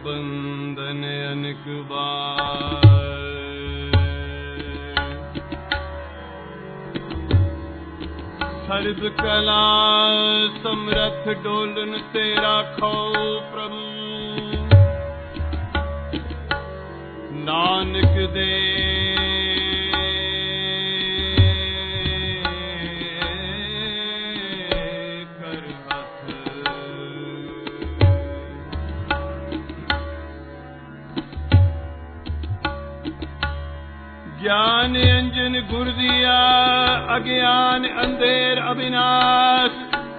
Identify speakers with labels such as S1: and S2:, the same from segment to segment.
S1: बंधन अनेक बार। सर्व कला समरथ डोलन ते राखो प्रभु। नानक दे ज्ञान अंजन गुर दिया अज्ञान अंधेर अविनाश।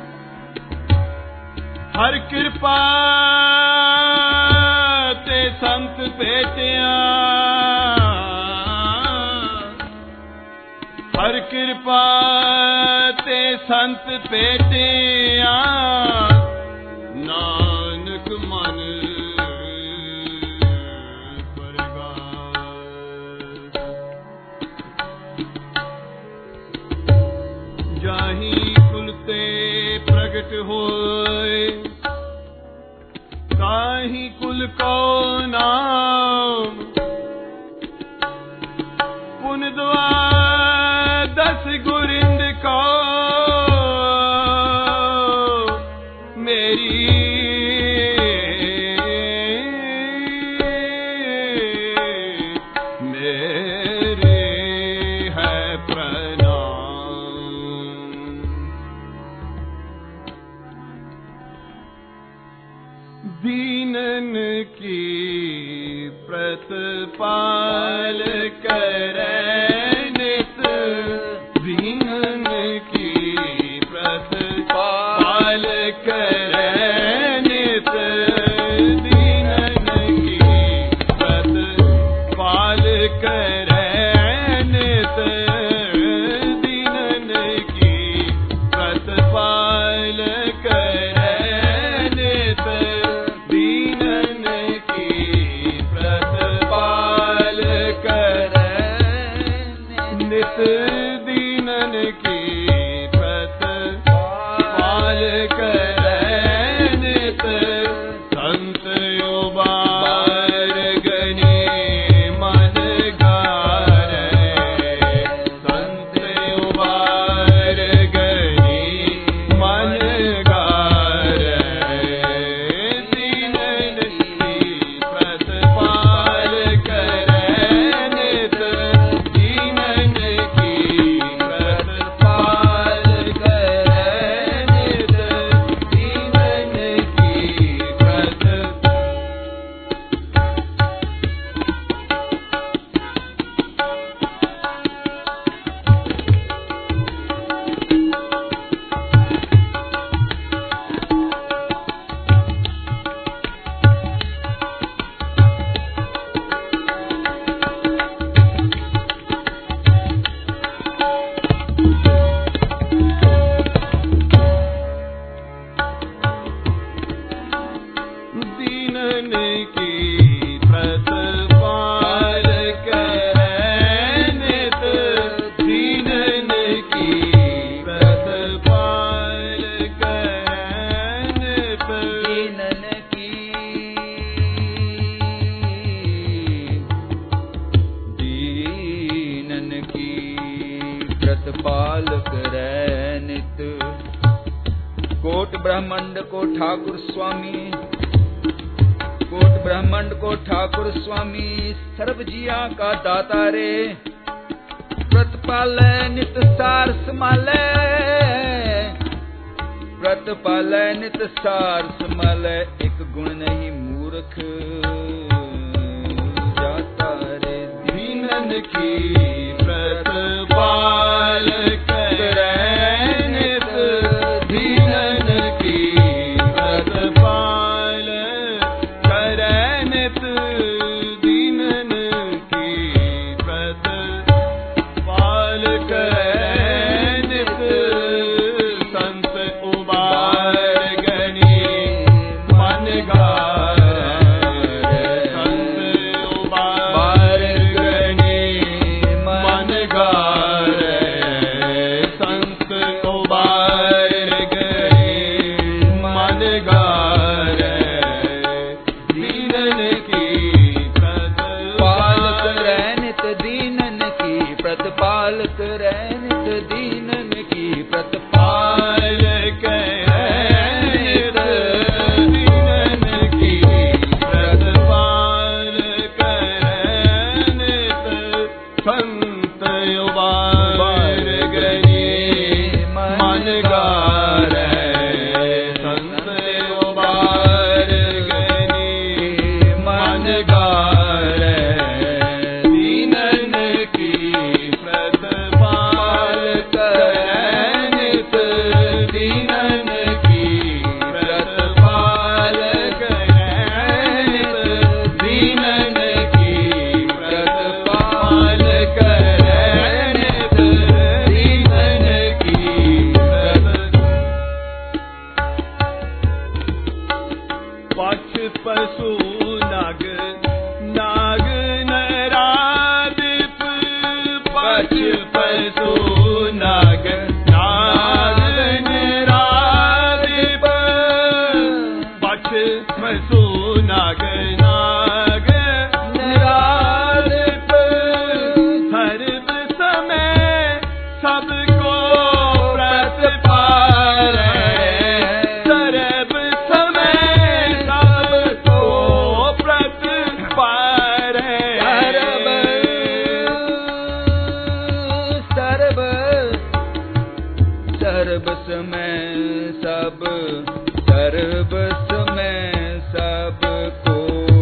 S1: हर कृपा ते संत भेटिया। हर कृपा ते संत भेटिया। नानक मन जाहि कुल ते प्रगट होए। ताहि कुल को नाम। पुन द्वादश गुरिंद को मेरी दीनन की प्रतिपाल करे नित। दीनन की प्रतिपाल करे नित। दीनन की प्रतिपाल करे नित। दीनन की प्रतिपाल करे नित। दीनन की प्रतिपाल करे नित। दीनन की प्रतिपाल करे नित। संत उबार गनी मन गारे। संत उबार गनी मन गारे। दीनन की प्रतिपाल करे नित। दीनन की प्रतिपाल करे नित। दीनन की दीनन की प्रतिपाल करे नित। दीनन की प्रतिपाल करे नित।
S2: दीनन की दीनन की प्रतिपाल करे नित। कोट ब्रह्मांड को ठाकुर स्वामी। कोट ब्रह्मांड को ठाकुर स्वामी। सर्व जिया का दाता रे। प्रतिपाल नित सार समाले। प्रतिपाल नित सार समाले। एक गुण नहीं मूर्ख जाता रे।
S1: दीनन की प्रतिपाल करे नित। दीनन की प्रतिपाल करे नित। दीनन की प्रतिपाल करे नित। संत उबार गनी मन गारे। संत उबार गनी मन गारे।
S2: दीनन की प्रतिपाल
S1: करनित दीनन की प्रतिपाल करनित संत उबार गनी मन गारे संत उबार गनी मन गारे दीनन की प्रतिपाल करनित दीनन की प्रतिपाल करनित दीनन की प्रतिपाल करनित दीनन की पक्ष पशु नाग नाग नरादिप पक्ष पशु नाग नाग नरादिप पक्ष पशु नाग नाग नरादिप सर्व समय सबको प्रतिपाल सर्व समय सबको प्रतिपाल
S2: सर्व सर्व समय सब सर्व समय सब को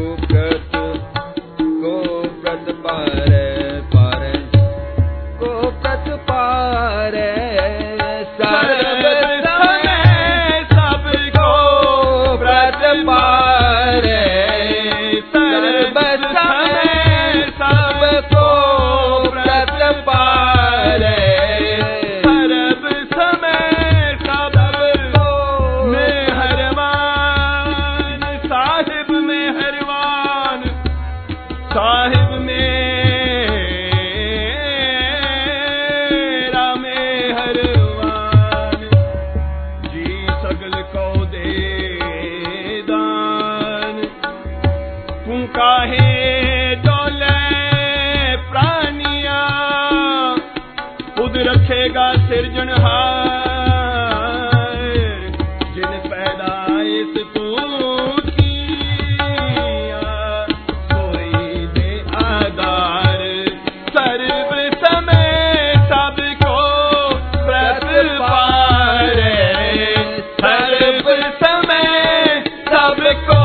S2: प्रतिपाल पार को प्रतिपाल सर्व
S1: समय सबको प्रतिपाल सर्व समय सबको प्रतिपाल सर्व समय सबको मेहरबान साहिब मेहरबान साहिब मेरा मेहरबान जी सगल को दे दान तू काहे डोले प्राणिया खुद रखेगा सिरजनहार जिन पैदाइश तू किया कोई दे आधार सर्व समय सबको प्रतिपाल सर्व समय सबको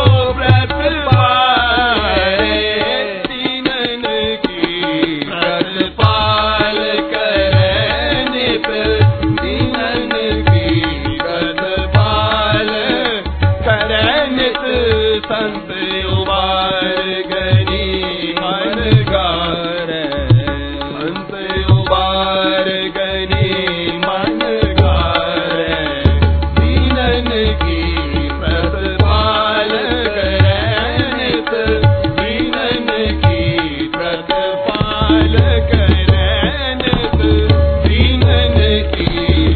S1: प्रतिपाल दीनन की प्रतिपाल करनित दीनन की प्रतिपाल करनित संत उबार गनी मन गारे संत उबार गनी मन गारे दीनन की प्रतिपाल करनित दीनन की प्रतिपाल करनित दीनन की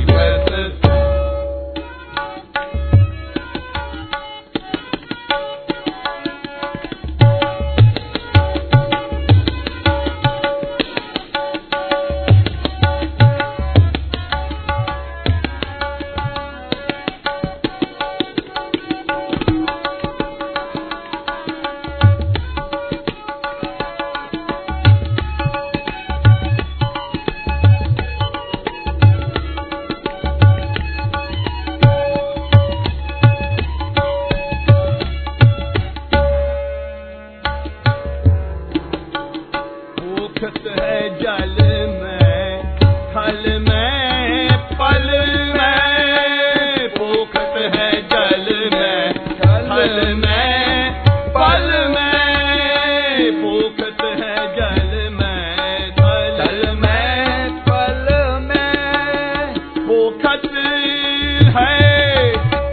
S1: भूखत है जल में थल में पल में भूखत है जल में थल में पल में भूखत है जल में थल में पल में भूखत है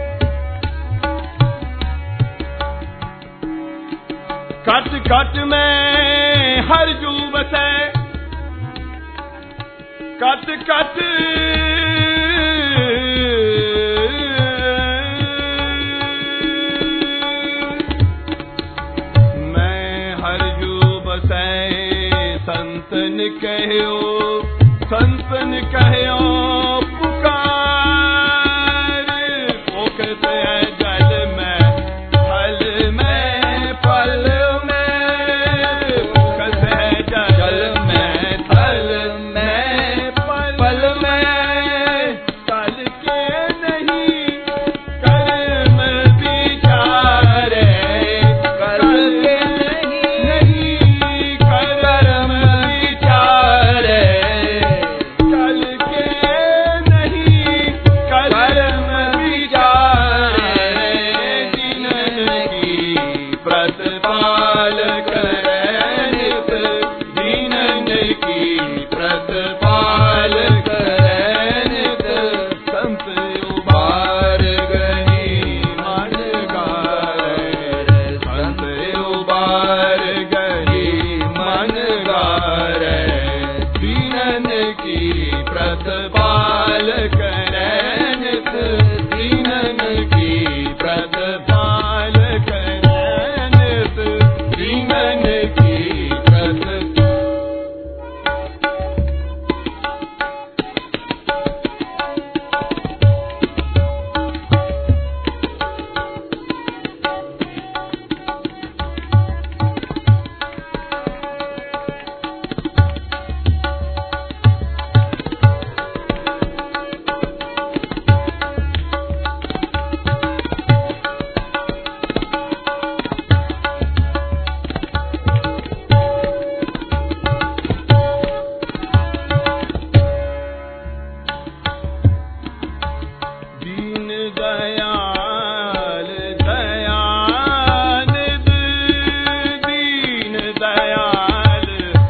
S1: कट कट में हर जू बसे कट कट मैं हर जू बसे संतन कहो संतन कहो पुकार, पोखत है जल में थल में पल में, पोखत है जल में थल में पल में, कल के नहीं कर्म विचारे, कल के नहीं कर्म विचारे, कल के नहीं कर्म विचारे, दीनन की प्रतिपाल करे नित, दीनन की प्रतिपाल करे नित, संत उबार गनी मन गारे, संत उबार गनी मन गारे, दीनन की प्रतिपाल करे नित, दीनन की प्रतिपाल करे नित, दीनन की दीन दयाल दयानिध, दीन दयाल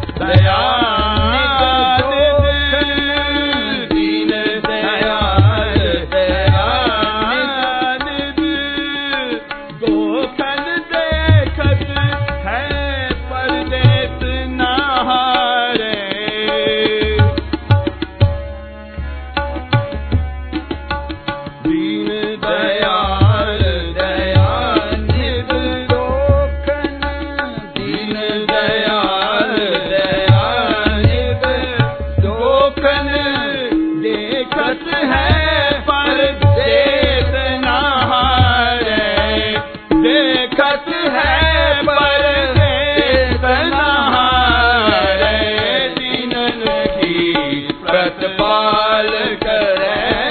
S1: दयानिध, दीन दयाल दयानिध, गोखन देखत है पर देत ना हारे, दीन दयाल दयानिध गोखन, दीन दयाल दयानिध गोखन, देखत है पर देत ना हारे, देखत है पर देत ना हारे, दीनन की प्रतिपाल करे